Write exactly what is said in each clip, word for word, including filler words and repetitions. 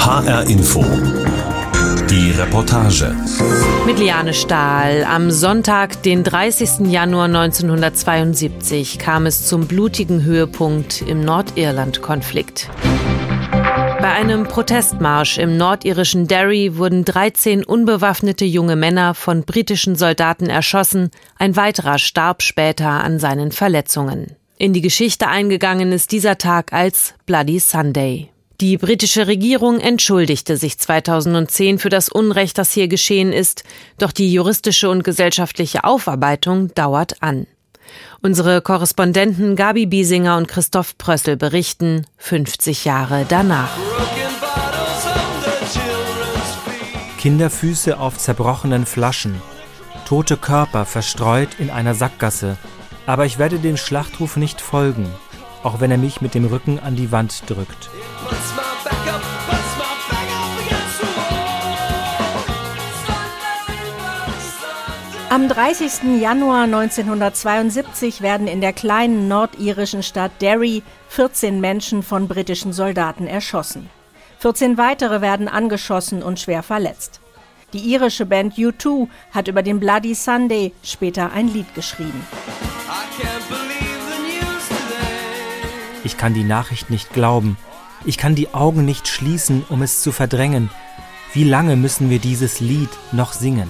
H R Info. Die Reportage. Mit Liane Stahl. Am Sonntag, den dreißigsten Januar neunzehnhundertzweiundsiebzig, kam es zum blutigen Höhepunkt im Nordirland-Konflikt. Bei einem Protestmarsch im nordirischen Derry wurden dreizehn unbewaffnete junge Männer von britischen Soldaten erschossen. Ein weiterer starb später an seinen Verletzungen. In die Geschichte eingegangen ist dieser Tag als Bloody Sunday. Die britische Regierung entschuldigte sich zweitausendzehn für das Unrecht, das hier geschehen ist, doch die juristische und gesellschaftliche Aufarbeitung dauert an. Unsere Korrespondenten Gabi Biesinger und Christoph Prössel berichten fünfzig Jahre danach. Kinderfüße auf zerbrochenen Flaschen, tote Körper verstreut in einer Sackgasse. Aber ich werde den Schlachtruf nicht folgen, auch wenn er mich mit dem Rücken an die Wand drückt. Am dreißigsten Januar neunzehnhundertzweiundsiebzig werden in der kleinen nordirischen Stadt Derry vierzehn Menschen von britischen Soldaten erschossen. vierzehn weitere werden angeschossen und schwer verletzt. Die irische Band U zwei hat über den Bloody Sunday später ein Lied geschrieben. Ich kann die Nachricht nicht glauben. Ich kann die Augen nicht schließen, um es zu verdrängen. Wie lange müssen wir dieses Lied noch singen?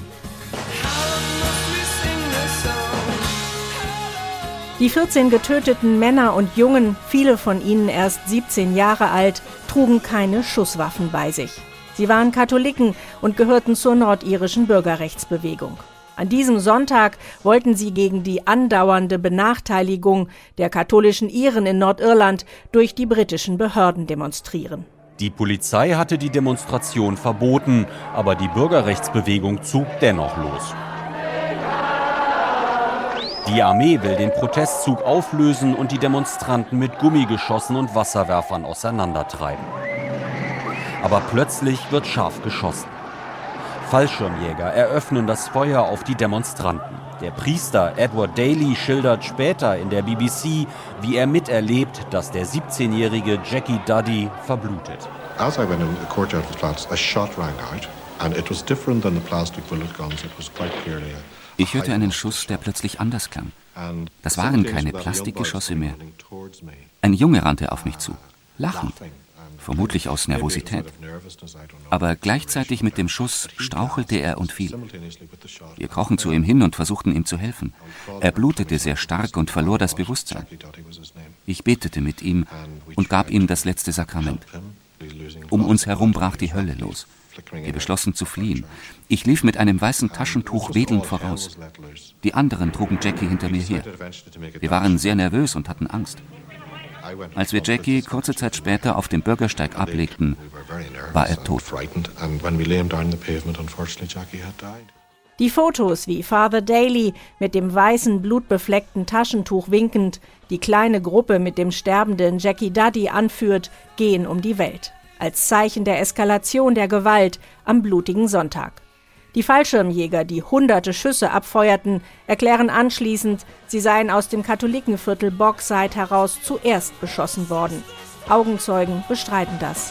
Die vierzehn getöteten Männer und Jungen, viele von ihnen erst siebzehn Jahre alt, trugen keine Schusswaffen bei sich. Sie waren Katholiken und gehörten zur nordirischen Bürgerrechtsbewegung. An diesem Sonntag wollten sie gegen die andauernde Benachteiligung der katholischen Iren in Nordirland durch die britischen Behörden demonstrieren. Die Polizei hatte die Demonstration verboten, aber die Bürgerrechtsbewegung zog dennoch los. Die Armee will den Protestzug auflösen und die Demonstranten mit Gummigeschossen und Wasserwerfern auseinandertreiben. Aber plötzlich wird scharf geschossen. Fallschirmjäger eröffnen das Feuer auf die Demonstranten. Der Priester Edward Daly schildert später in der B B C, wie er miterlebt, dass der siebzehnjährige Jackie Duddy verblutet. As I went into the courtyard of the flats, a shot rang out, and it was different than the plastic bullet guns. It was quite clearly a Ich hörte einen Schuss, der plötzlich anders klang. Das waren keine Plastikgeschosse mehr. Ein Junge rannte auf mich zu, lachend, vermutlich aus Nervosität. Aber gleichzeitig mit dem Schuss strauchelte er und fiel. Wir krochen zu ihm hin und versuchten ihm zu helfen. Er blutete sehr stark und verlor das Bewusstsein. Ich betete mit ihm und gab ihm das letzte Sakrament. Um uns herum brach die Hölle los. Wir beschlossen zu fliehen. Ich lief mit einem weißen Taschentuch wedelnd voraus. Die anderen trugen Jackie hinter mir her. Wir waren sehr nervös und hatten Angst. Als wir Jackie kurze Zeit später auf dem Bürgersteig ablegten, war er tot. Die Fotos, wie Father Daly mit dem weißen, blutbefleckten Taschentuch winkend die kleine Gruppe mit dem sterbenden Jackie Duddy anführt, gehen um die Welt. Als Zeichen der Eskalation der Gewalt am blutigen Sonntag. Die Fallschirmjäger, die hunderte Schüsse abfeuerten, erklären anschließend, sie seien aus dem Katholikenviertel Bogside heraus zuerst beschossen worden. Augenzeugen bestreiten das.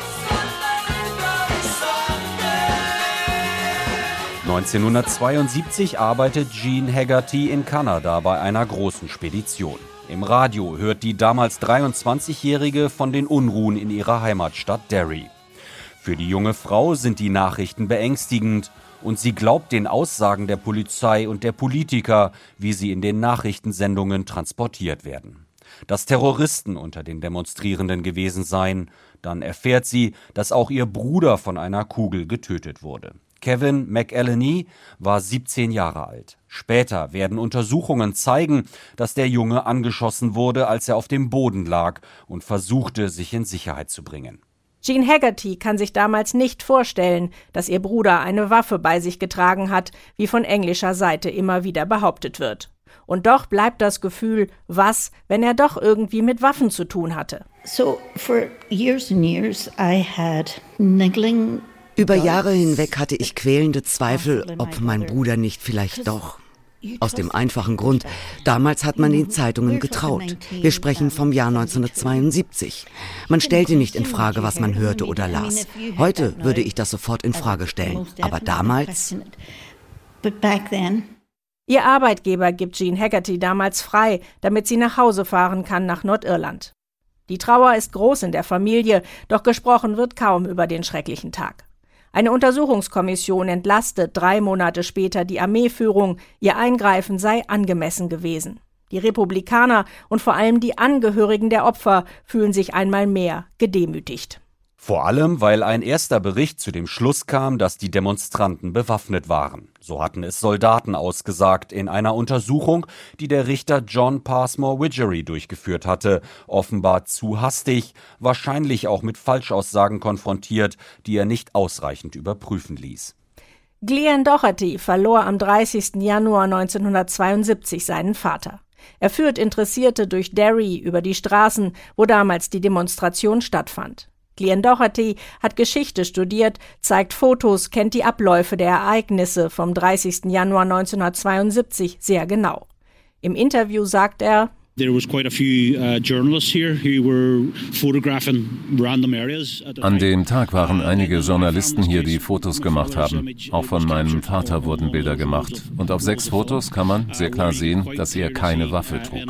neunzehnhundertzweiundsiebzig arbeitet Jean Haggerty in Kanada bei einer großen Spedition. Im Radio hört die damals dreiundzwanzigjährige von den Unruhen in ihrer Heimatstadt Derry. Für die junge Frau sind die Nachrichten beängstigend und sie glaubt den Aussagen der Polizei und der Politiker, wie sie in den Nachrichtensendungen transportiert werden. Dass Terroristen unter den Demonstrierenden gewesen seien, dann erfährt sie, dass auch ihr Bruder von einer Kugel getötet wurde. Kevin McElhenney war siebzehn Jahre alt. Später werden Untersuchungen zeigen, dass der Junge angeschossen wurde, als er auf dem Boden lag und versuchte, sich in Sicherheit zu bringen. Jean Haggerty kann sich damals nicht vorstellen, dass ihr Bruder eine Waffe bei sich getragen hat, wie von englischer Seite immer wieder behauptet wird. Und doch bleibt das Gefühl, was, wenn er doch irgendwie mit Waffen zu tun hatte. So for years and years I had niggling Über Jahre hinweg hatte ich quälende Zweifel, ob mein Bruder nicht vielleicht doch Aus dem einfachen Grund, damals hat man den Zeitungen getraut. Wir sprechen vom Jahr neunzehnhundertzweiundsiebzig. Man stellte nicht in Frage, was man hörte oder las. Heute würde ich das sofort in Frage stellen. Aber damals... Ihr Arbeitgeber gibt Jean Haggerty damals frei, damit sie nach Hause fahren kann nach Nordirland. Die Trauer ist groß in der Familie, doch gesprochen wird kaum über den schrecklichen Tag. Eine Untersuchungskommission entlastet drei Monate später die Armeeführung, ihr Eingreifen sei angemessen gewesen. Die Republikaner und vor allem die Angehörigen der Opfer fühlen sich einmal mehr gedemütigt. Vor allem, weil ein erster Bericht zu dem Schluss kam, dass die Demonstranten bewaffnet waren. So hatten es Soldaten ausgesagt in einer Untersuchung, die der Richter John Passmore Widgery durchgeführt hatte. Offenbar zu hastig, wahrscheinlich auch mit Falschaussagen konfrontiert, die er nicht ausreichend überprüfen ließ. Glenn Doherty verlor am dreißigsten Januar neunzehnhundertzweiundsiebzig seinen Vater. Er führt Interessierte durch Derry über die Straßen, wo damals die Demonstration stattfand. Glenn Doherty hat Geschichte studiert, zeigt Fotos, kennt die Abläufe der Ereignisse vom dreißigsten Januar neunzehnhundertzweiundsiebzig sehr genau. Im Interview sagt er: An dem Tag waren einige Journalisten hier, die Fotos gemacht haben. Auch von meinem Vater wurden Bilder gemacht. Und auf sechs Fotos kann man sehr klar sehen, dass er keine Waffe trug.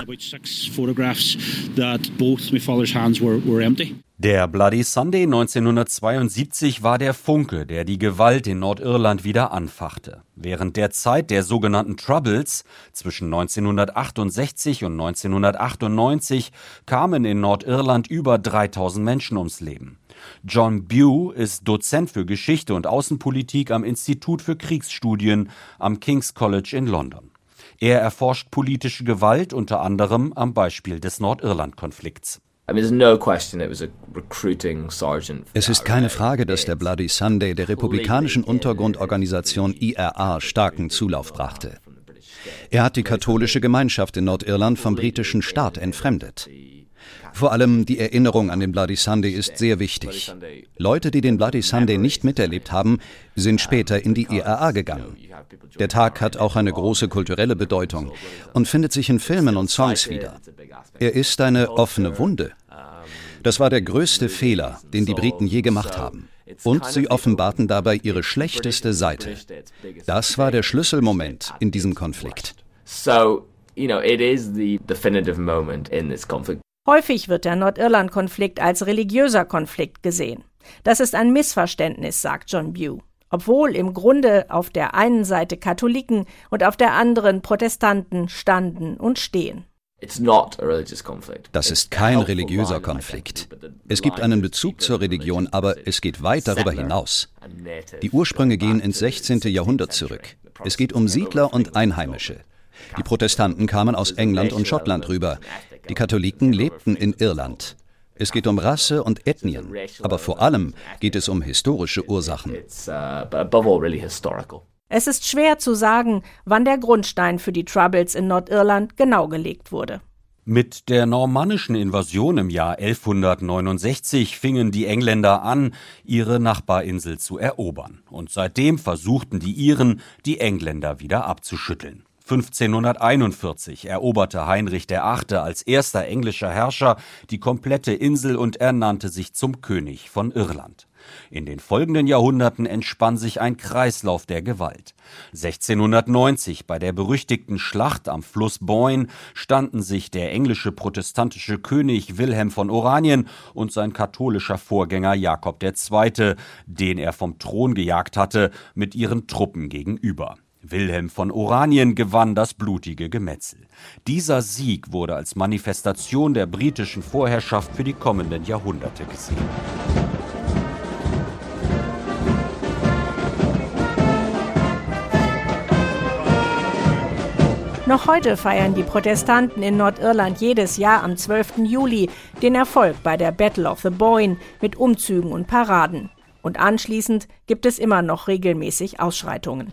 Der Bloody Sunday neunzehnhundertzweiundsiebzig war der Funke, der die Gewalt in Nordirland wieder anfachte. Während der Zeit der sogenannten Troubles zwischen neunzehnhundertachtundsechzig und neunzehnhundertachtundneunzig kamen in Nordirland über dreitausend Menschen ums Leben. John Bew ist Dozent für Geschichte und Außenpolitik am Institut für Kriegsstudien am King's College in London. Er erforscht politische Gewalt unter anderem am Beispiel des Nordirland-Konflikts. Es ist keine Frage, dass der Bloody Sunday der republikanischen Untergrundorganisation I R A starken Zulauf brachte. Er hat die katholische Gemeinschaft in Nordirland vom britischen Staat entfremdet. Vor allem die Erinnerung an den Bloody Sunday ist sehr wichtig. Leute, die den Bloody Sunday nicht miterlebt haben, sind später in die I R A gegangen. Der Tag hat auch eine große kulturelle Bedeutung und findet sich in Filmen und Songs wieder. Er ist eine offene Wunde. Das war der größte Fehler, den die Briten je gemacht haben. Und sie offenbarten dabei ihre schlechteste Seite. Das war der Schlüsselmoment in diesem Konflikt. Häufig wird der Nordirland-Konflikt als religiöser Konflikt gesehen. Das ist ein Missverständnis, sagt John Bew. Obwohl im Grunde auf der einen Seite Katholiken und auf der anderen Protestanten standen und stehen. Das ist kein religiöser Konflikt. Es gibt einen Bezug zur Religion, aber es geht weit darüber hinaus. Die Ursprünge gehen ins sechzehnten Jahrhundert zurück. Es geht um Siedler und Einheimische. Die Protestanten kamen aus England und Schottland rüber. Die Katholiken lebten in Irland. Es geht um Rasse und Ethnien, aber vor allem geht es um historische Ursachen. Es ist schwer zu sagen, wann der Grundstein für die Troubles in Nordirland genau gelegt wurde. Mit der normannischen Invasion im Jahr elfhundertneunundsechzig fingen die Engländer an, ihre Nachbarinsel zu erobern. Und seitdem versuchten die Iren, die Engländer wieder abzuschütteln. fünfzehnhunderteinundvierzig eroberte Heinrich der Achte als erster englischer Herrscher die komplette Insel und ernannte sich zum König von Irland. In den folgenden Jahrhunderten entspann sich ein Kreislauf der Gewalt. sechzehnhundertneunzig, bei der berüchtigten Schlacht am Fluss Boyne, standen sich der englische protestantische König Wilhelm von Oranien und sein katholischer Vorgänger Jakob der Zweite., den er vom Thron gejagt hatte, mit ihren Truppen gegenüber. Wilhelm von Oranien gewann das blutige Gemetzel. Dieser Sieg wurde als Manifestation der britischen Vorherrschaft für die kommenden Jahrhunderte gesehen. Noch heute feiern die Protestanten in Nordirland jedes Jahr am zwölften Juli den Erfolg bei der Battle of the Boyne mit Umzügen und Paraden. Und anschließend gibt es immer noch regelmäßig Ausschreitungen.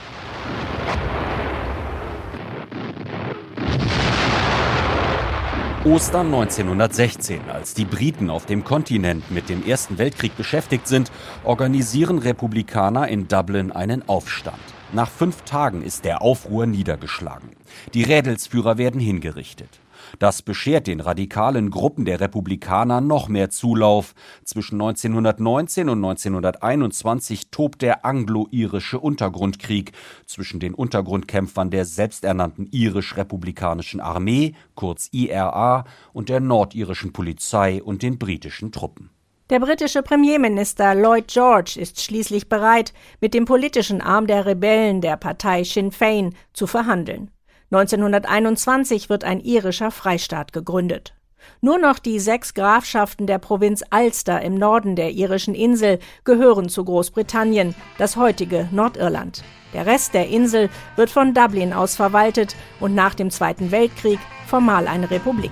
Ostern neunzehnhundertsechzehn, als die Briten auf dem Kontinent mit dem Ersten Weltkrieg beschäftigt sind, organisieren Republikaner in Dublin einen Aufstand. Nach fünf Tagen ist der Aufruhr niedergeschlagen. Die Rädelsführer werden hingerichtet. Das beschert den radikalen Gruppen der Republikaner noch mehr Zulauf. Zwischen neunzehnhundertneunzehn und neunzehnhunderteinundzwanzig tobt der anglo-irische Untergrundkrieg zwischen den Untergrundkämpfern der selbsternannten irisch-republikanischen Armee, kurz I R A, und der nordirischen Polizei und den britischen Truppen. Der britische Premierminister Lloyd George ist schließlich bereit, mit dem politischen Arm der Rebellen der Partei Sinn Fein zu verhandeln. neunzehnhunderteinundzwanzig wird ein irischer Freistaat gegründet. Nur noch die sechs Grafschaften der Provinz Ulster im Norden der irischen Insel gehören zu Großbritannien, das heutige Nordirland. Der Rest der Insel wird von Dublin aus verwaltet und nach dem Zweiten Weltkrieg formal eine Republik.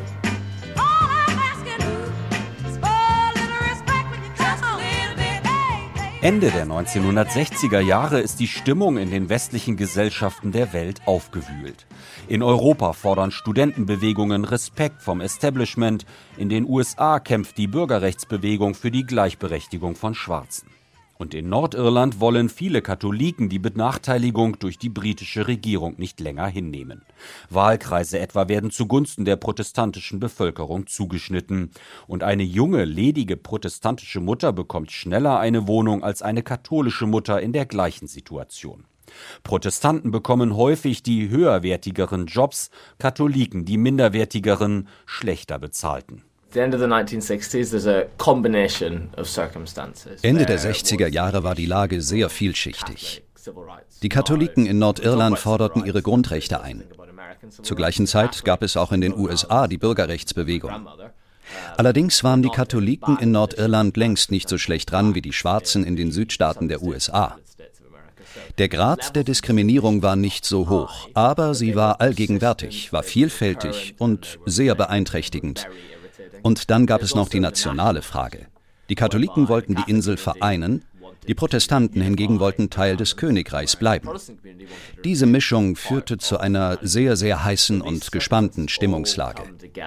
Ende der neunzehnhundertsechziger Jahre ist die Stimmung in den westlichen Gesellschaften der Welt aufgewühlt. In Europa fordern Studentenbewegungen Respekt vom Establishment. In den U S A kämpft die Bürgerrechtsbewegung für die Gleichberechtigung von Schwarzen. Und in Nordirland wollen viele Katholiken die Benachteiligung durch die britische Regierung nicht länger hinnehmen. Wahlkreise etwa werden zugunsten der protestantischen Bevölkerung zugeschnitten. Und eine junge, ledige protestantische Mutter bekommt schneller eine Wohnung als eine katholische Mutter in der gleichen Situation. Protestanten bekommen häufig die höherwertigeren Jobs, Katholiken die minderwertigeren, schlechter bezahlten. Ende der sechziger Jahre war die Lage sehr vielschichtig. Die Katholiken in Nordirland forderten ihre Grundrechte ein. Zur gleichen Zeit gab es auch in den U S A die Bürgerrechtsbewegung. Allerdings waren die Katholiken in Nordirland längst nicht so schlecht dran wie die Schwarzen in den Südstaaten der U S A. Der Grad der Diskriminierung war nicht so hoch, aber sie war allgegenwärtig, war vielfältig und sehr beeinträchtigend. Und dann gab es noch die nationale Frage. Die Katholiken wollten die Insel vereinen, die Protestanten hingegen wollten Teil des Königreichs bleiben. Diese Mischung führte zu einer sehr, sehr heißen und gespannten Stimmungslage.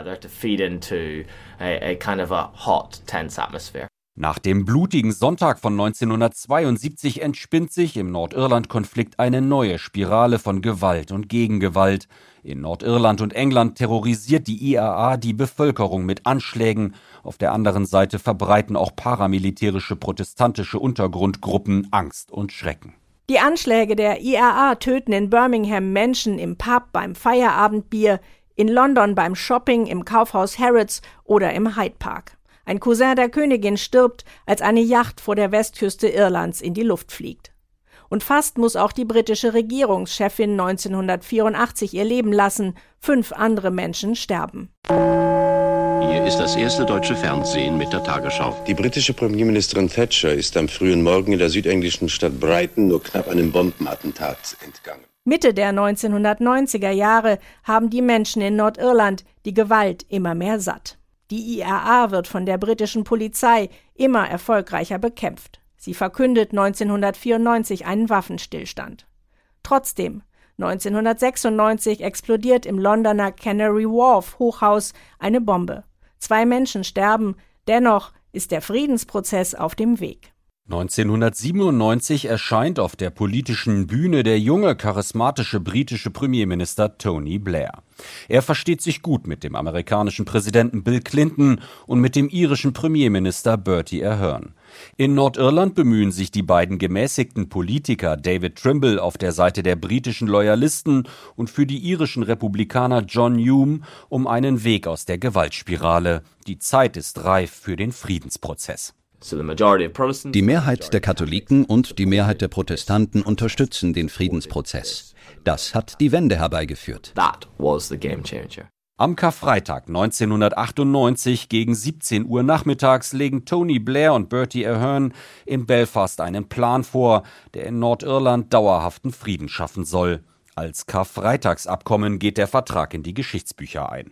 Nach dem blutigen Sonntag von neunzehnhundertzweiundsiebzig entspinnt sich im Nordirland-Konflikt eine neue Spirale von Gewalt und Gegengewalt. In Nordirland und England terrorisiert die I R A die Bevölkerung mit Anschlägen. Auf der anderen Seite verbreiten auch paramilitärische protestantische Untergrundgruppen Angst und Schrecken. Die Anschläge der I R A töten in Birmingham Menschen im Pub beim Feierabendbier, in London beim Shopping im Kaufhaus Harrods oder im Hyde Park. Ein Cousin der Königin stirbt, als eine Yacht vor der Westküste Irlands in die Luft fliegt. Und fast muss auch die britische Regierungschefin neunzehnhundertvierundachtzig ihr Leben lassen. Fünf andere Menschen sterben. Hier ist das erste deutsche Fernsehen mit der Tagesschau. Die britische Premierministerin Thatcher ist am frühen Morgen in der südenglischen Stadt Brighton nur knapp einem Bombenattentat entgangen. Mitte der neunzehnhundertneunziger Jahre haben die Menschen in Nordirland die Gewalt immer mehr satt. Die I R A wird von der britischen Polizei immer erfolgreicher bekämpft. Sie verkündet neunzehnhundertvierundneunzig einen Waffenstillstand. Trotzdem, neunzehnhundertsechsundneunzig explodiert im Londoner Canary Wharf Hochhaus eine Bombe. Zwei Menschen sterben, dennoch ist der Friedensprozess auf dem Weg. neunzehnhundertsiebenundneunzig erscheint auf der politischen Bühne der junge, charismatische britische Premierminister Tony Blair. Er versteht sich gut mit dem amerikanischen Präsidenten Bill Clinton und mit dem irischen Premierminister Bertie Ahern. In Nordirland bemühen sich die beiden gemäßigten Politiker David Trimble auf der Seite der britischen Loyalisten und für die irischen Republikaner John Hume um einen Weg aus der Gewaltspirale. Die Zeit ist reif für den Friedensprozess. Die Mehrheit der Katholiken und die Mehrheit der Protestanten unterstützen den Friedensprozess. Das hat die Wende herbeigeführt. Am Karfreitag neunzehnhundertachtundneunzig gegen siebzehn Uhr nachmittags legen Tony Blair und Bertie Ahern in Belfast einen Plan vor, der in Nordirland dauerhaften Frieden schaffen soll. Als Karfreitagsabkommen geht der Vertrag in die Geschichtsbücher ein.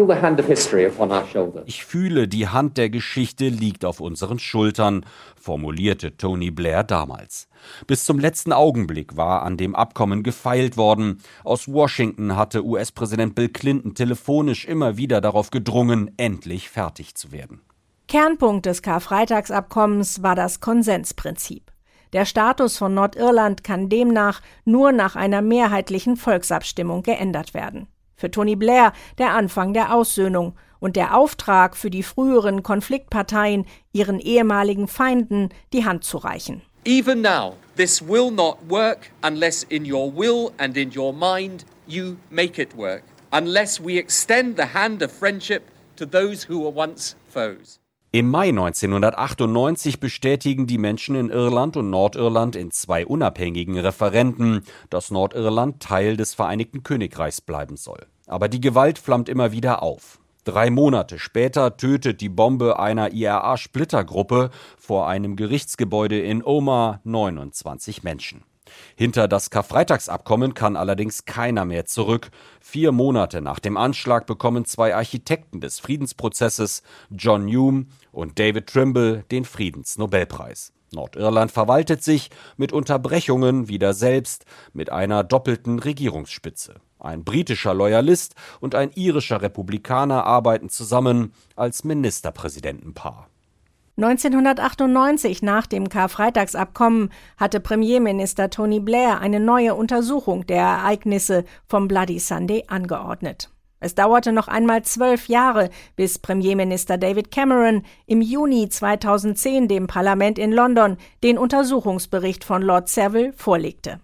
Ich fühle, die Hand der Geschichte liegt auf unseren Schultern, formulierte Tony Blair damals. Bis zum letzten Augenblick war an dem Abkommen gefeilt worden. Aus Washington hatte U S-Präsident Bill Clinton telefonisch immer wieder darauf gedrungen, endlich fertig zu werden. Kernpunkt des Karfreitagsabkommens war das Konsensprinzip. Der Status von Nordirland kann demnach nur nach einer mehrheitlichen Volksabstimmung geändert werden. Für Tony Blair der Anfang der Aussöhnung und der Auftrag für die früheren Konfliktparteien, ihren ehemaligen Feinden die Hand zu reichen. Even now, this will not work unless in your will and in your mind you make it work. Unless we extend the hand of friendship to those who were once foes. Im Mai neunzehnhundertachtundneunzig bestätigen die Menschen in Irland und Nordirland in zwei unabhängigen Referenden, dass Nordirland Teil des Vereinigten Königreichs bleiben soll. Aber die Gewalt flammt immer wieder auf. Drei Monate später tötet die Bombe einer I R A-Splittergruppe vor einem Gerichtsgebäude in Omagh neunundzwanzig Menschen. Hinter das Karfreitagsabkommen kann allerdings keiner mehr zurück. Vier Monate nach dem Anschlag bekommen zwei Architekten des Friedensprozesses, John Hume und David Trimble, den Friedensnobelpreis. Nordirland verwaltet sich mit Unterbrechungen wieder selbst mit einer doppelten Regierungsspitze. Ein britischer Loyalist und ein irischer Republikaner arbeiten zusammen als Ministerpräsidentenpaar. neunzehnhundertachtundneunzig, nach dem Karfreitagsabkommen, hatte Premierminister Tony Blair eine neue Untersuchung der Ereignisse vom Bloody Sunday angeordnet. Es dauerte noch einmal zwölf Jahre, bis Premierminister David Cameron im Juni zweitausendzehn dem Parlament in London den Untersuchungsbericht von Lord Savile vorlegte.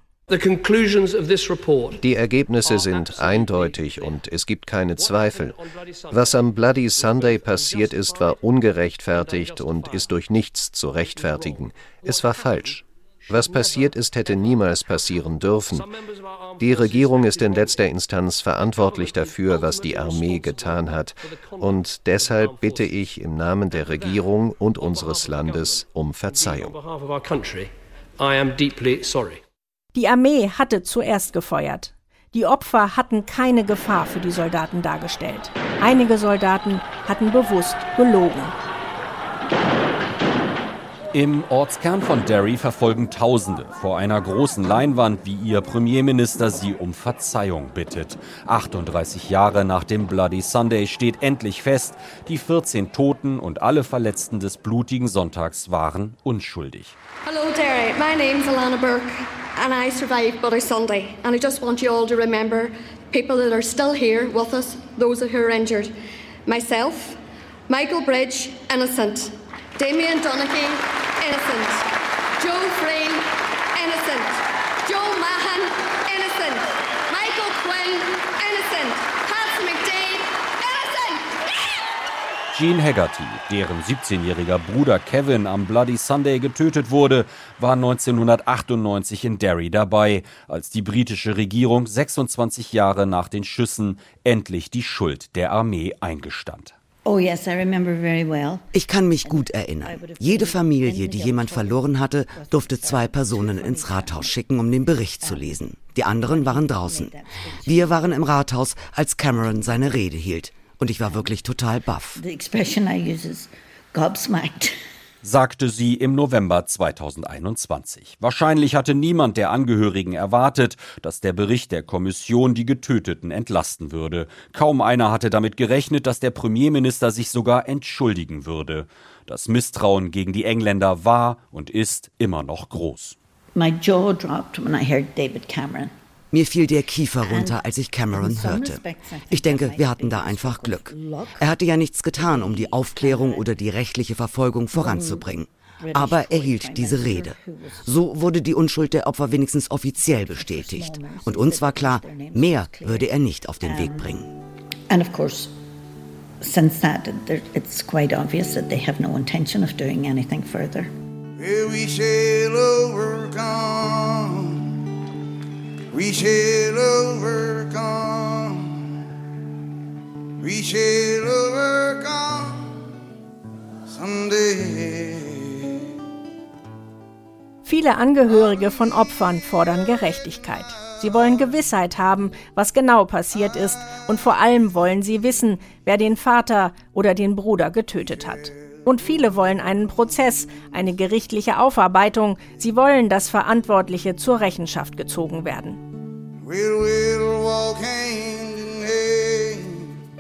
Die Ergebnisse sind eindeutig und es gibt keine Zweifel. Was am Bloody Sunday passiert ist, war ungerechtfertigt und ist durch nichts zu rechtfertigen. Es war falsch. Was passiert ist, hätte niemals passieren dürfen. Die Regierung ist in letzter Instanz verantwortlich dafür, was die Armee getan hat. Und deshalb bitte ich im Namen der Regierung und unseres Landes um Verzeihung. Die Armee hatte zuerst gefeuert. Die Opfer hatten keine Gefahr für die Soldaten dargestellt. Einige Soldaten hatten bewusst gelogen. Im Ortskern von Derry verfolgen Tausende vor einer großen Leinwand, wie ihr Premierminister sie um Verzeihung bittet. achtunddreißig Jahre nach dem Bloody Sunday steht endlich fest, die vierzehn Toten und alle Verletzten des blutigen Sonntags waren unschuldig. Hello Derry, my name's Alana Burke and I survived Bloody Sunday and I just want you all to remember people that are still here with us, those who are injured. Myself, Michael Bridge, innocent. Damien Donaghy, innocent. Joe Frayne, innocent. Joe Mahan, innocent. Michael Quinn, innocent. Hans McDade, innocent. Jean Haggerty, deren siebzehnjähriger Bruder Kevin am Bloody Sunday getötet wurde, war neunzehnhundertachtundneunzig in Derry dabei, als die britische Regierung sechsundzwanzig Jahre nach den Schüssen endlich die Schuld der Armee eingestand. Oh yes, I remember very well. Ich kann mich gut erinnern. Jede Familie, die jemand verloren hatte, durfte zwei Personen ins Rathaus schicken, um den Bericht zu lesen. Die anderen waren draußen. Wir waren im Rathaus, als Cameron seine Rede hielt. Und ich war wirklich total baff. The expression I use is gobsmacked. Sagte sie im November zweitausendeinundzwanzig. Wahrscheinlich hatte niemand der Angehörigen erwartet, dass der Bericht der Kommission die Getöteten entlasten würde. Kaum einer hatte damit gerechnet, dass der Premierminister sich sogar entschuldigen würde. Das Misstrauen gegen die Engländer war und ist immer noch groß. My jaw dropped when I heard David Cameron. Mir fiel der Kiefer runter, als ich Cameron hörte. Ich denke, wir hatten da einfach Glück. Er hatte ja nichts getan, um die Aufklärung oder die rechtliche Verfolgung voranzubringen. Aber er hielt diese Rede. So wurde die Unschuld der Opfer wenigstens offiziell bestätigt. Und uns war klar, mehr würde er nicht auf den Weg bringen. And of course, since that, it's quite obvious that they have no intention of doing anything further. We shall overcome. We shall overcome. We shall overcome someday. Viele Angehörige von Opfern fordern Gerechtigkeit. Sie wollen Gewissheit haben, was genau passiert ist, und vor allem wollen sie wissen, wer den Vater oder den Bruder getötet hat. Und viele wollen einen Prozess, eine gerichtliche Aufarbeitung. Sie wollen, dass Verantwortliche zur Rechenschaft gezogen werden. We'll, we'll walk hand in hand.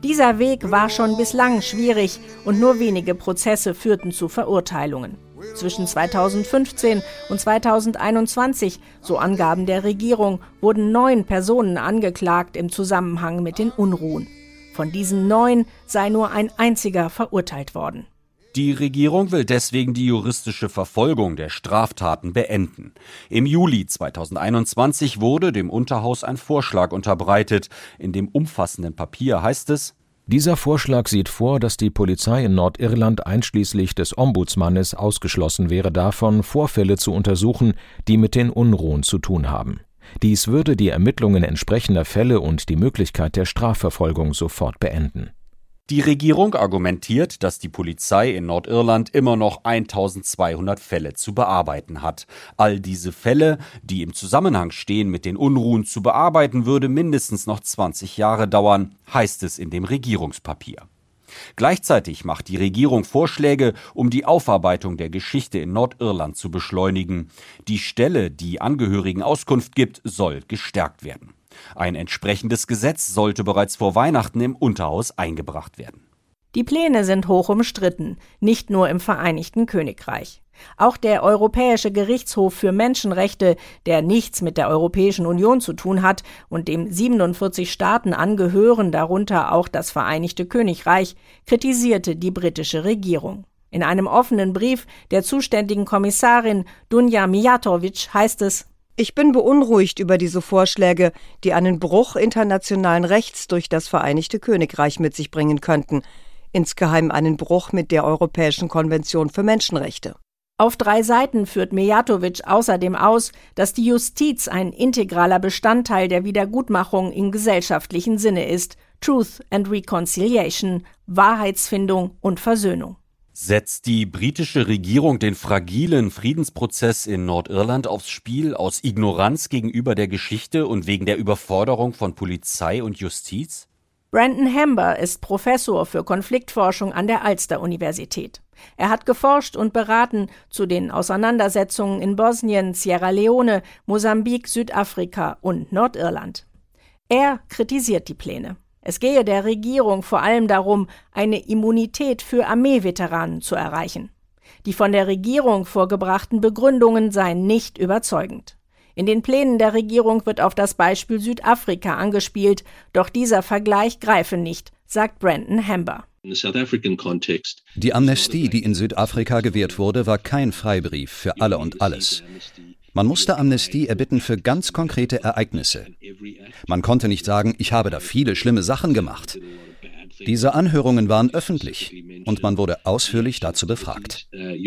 Dieser Weg war schon bislang schwierig und nur wenige Prozesse führten zu Verurteilungen. Zwischen zweitausendfünfzehn und zweitausendeinundzwanzig, so Angaben der Regierung, wurden neun Personen angeklagt im Zusammenhang mit den Unruhen. Von diesen neun sei nur ein einziger verurteilt worden. Die Regierung will deswegen die juristische Verfolgung der Straftaten beenden. Im Juli zweitausendeinundzwanzig wurde dem Unterhaus ein Vorschlag unterbreitet. In dem umfassenden Papier heißt es: Dieser Vorschlag sieht vor, dass die Polizei in Nordirland einschließlich des Ombudsmannes ausgeschlossen wäre davon, Vorfälle zu untersuchen, die mit den Unruhen zu tun haben. Dies würde die Ermittlungen entsprechender Fälle und die Möglichkeit der Strafverfolgung sofort beenden. Die Regierung argumentiert, dass die Polizei in Nordirland immer noch eintausendzweihundert Fälle zu bearbeiten hat. All diese Fälle, die im Zusammenhang stehen mit den Unruhen zu bearbeiten, würde mindestens noch zwanzig Jahre dauern, heißt es in dem Regierungspapier. Gleichzeitig macht die Regierung Vorschläge, um die Aufarbeitung der Geschichte in Nordirland zu beschleunigen. Die Stelle, die Angehörigen Auskunft gibt, soll gestärkt werden. Ein entsprechendes Gesetz sollte bereits vor Weihnachten im Unterhaus eingebracht werden. Die Pläne sind hoch umstritten, nicht nur im Vereinigten Königreich. Auch der Europäische Gerichtshof für Menschenrechte, der nichts mit der Europäischen Union zu tun hat und dem siebenundvierzig Staaten angehören, darunter auch das Vereinigte Königreich, kritisierte die britische Regierung. In einem offenen Brief der zuständigen Kommissarin Dunja Mijatovic heißt es: Ich bin beunruhigt über diese Vorschläge, die einen Bruch internationalen Rechts durch das Vereinigte Königreich mit sich bringen könnten, insgeheim einen Bruch mit der Europäischen Konvention für Menschenrechte. Auf drei Seiten führt Mijatovic außerdem aus, dass die Justiz ein integraler Bestandteil der Wiedergutmachung im gesellschaftlichen Sinne ist, Truth and Reconciliation, Wahrheitsfindung und Versöhnung. Setzt die britische Regierung den fragilen Friedensprozess in Nordirland aufs Spiel aus Ignoranz gegenüber der Geschichte und wegen der Überforderung von Polizei und Justiz? Brandon Hamber ist Professor für Konfliktforschung an der Ulster-Universität. Er hat geforscht und beraten zu den Auseinandersetzungen in Bosnien, Sierra Leone, Mosambik, Südafrika und Nordirland. Er kritisiert die Pläne. Es gehe der Regierung vor allem darum, eine Immunität für Armeeveteranen zu erreichen. Die von der Regierung vorgebrachten Begründungen seien nicht überzeugend. In den Plänen der Regierung wird auf das Beispiel Südafrika angespielt, doch dieser Vergleich greife nicht, sagt Brandon Hamber. Die Amnestie, die in Südafrika gewährt wurde, war kein Freibrief für alle und alles. Man musste Amnestie erbitten für ganz konkrete Ereignisse. Man konnte nicht sagen, ich habe da viele schlimme Sachen gemacht. Diese Anhörungen waren öffentlich und man wurde ausführlich dazu befragt.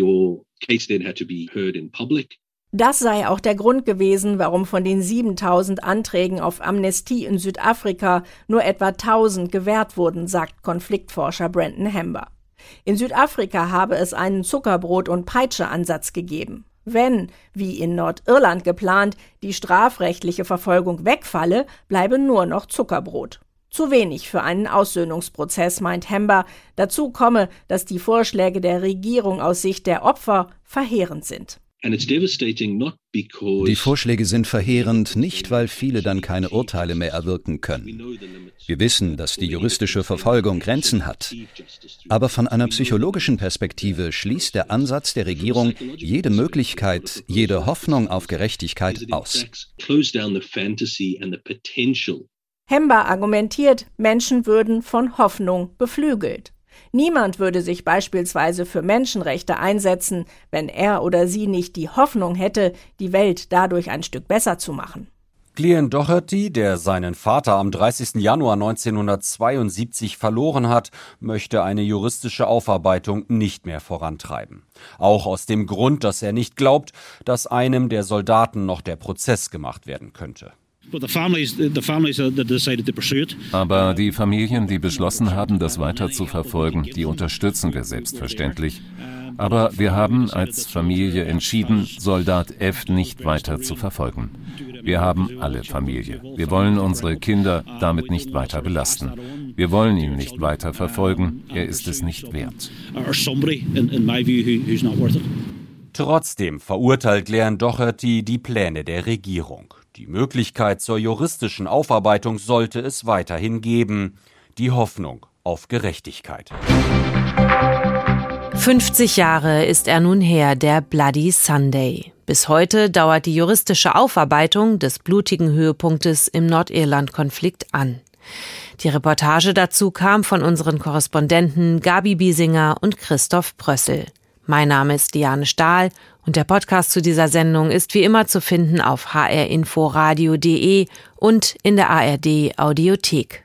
Das sei auch der Grund gewesen, warum von den siebentausend Anträgen auf Amnestie in Südafrika nur etwa tausend gewährt wurden, sagt Konfliktforscher Brandon Hamber. In Südafrika habe es einen Zuckerbrot- und Peitsche-Ansatz gegeben. Wenn, wie in Nordirland geplant, die strafrechtliche Verfolgung wegfalle, bleibe nur noch Zuckerbrot. Zu wenig für einen Aussöhnungsprozess, meint Hamber. Dazu komme, dass die Vorschläge der Regierung aus Sicht der Opfer verheerend sind. Die Vorschläge sind verheerend, nicht weil viele dann keine Urteile mehr erwirken können. Wir wissen, dass die juristische Verfolgung Grenzen hat. Aber von einer psychologischen Perspektive schließt der Ansatz der Regierung jede Möglichkeit, jede Hoffnung auf Gerechtigkeit aus. Hamber argumentiert, Menschen würden von Hoffnung beflügelt. Niemand würde sich beispielsweise für Menschenrechte einsetzen, wenn er oder sie nicht die Hoffnung hätte, die Welt dadurch ein Stück besser zu machen. Glenn Doherty, der seinen Vater am dreißigsten Januar neunzehnhundertzweiundsiebzig verloren hat, möchte eine juristische Aufarbeitung nicht mehr vorantreiben. Auch aus dem Grund, dass er nicht glaubt, dass einem der Soldaten noch der Prozess gemacht werden könnte. Aber die Familien, die beschlossen haben, das weiter zu verfolgen, die unterstützen wir selbstverständlich. Aber wir haben als Familie entschieden, Soldat F nicht weiter zu verfolgen. Wir haben alle Familie. Wir wollen unsere Kinder damit nicht weiter belasten. Wir wollen ihn nicht weiter verfolgen. Er ist es nicht wert. Trotzdem verurteilt Glenn Doherty die Pläne der Regierung. Die Möglichkeit zur juristischen Aufarbeitung sollte es weiterhin geben. die Hoffnung auf Gerechtigkeit. fünfzig Jahre ist er nun her, der Bloody Sunday. Bis heute dauert die juristische Aufarbeitung des blutigen Höhepunktes im Nordirland-Konflikt an. Die Reportage dazu kam von unseren Korrespondenten Gabi Biesinger und Christoph Brössel. Mein Name ist Diane Stahl und der Podcast zu dieser Sendung ist wie immer zu finden auf h r info radio punkt d e und in der A R D Audiothek.